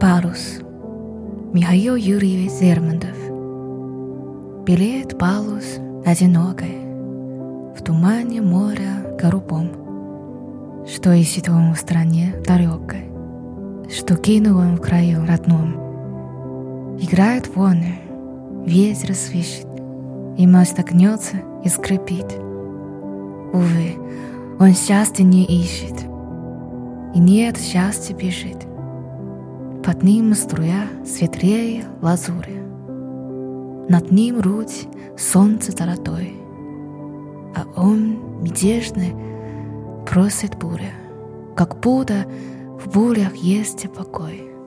Парус. Михаил Юрьевич Лермонтов. Белеет парус одинокой в тумане моря голубом, что ищет он в стране далекой, что кинул он в краю родном. Играет волны, ветер свищет, и мост огнется и скрипит. Увы, он счастья не ищет, и нет счастья бежит. Под ним струя светлее лазури, над ним руть солнца золотой, а он мятежный просит буря, как будто в бурях есть покой.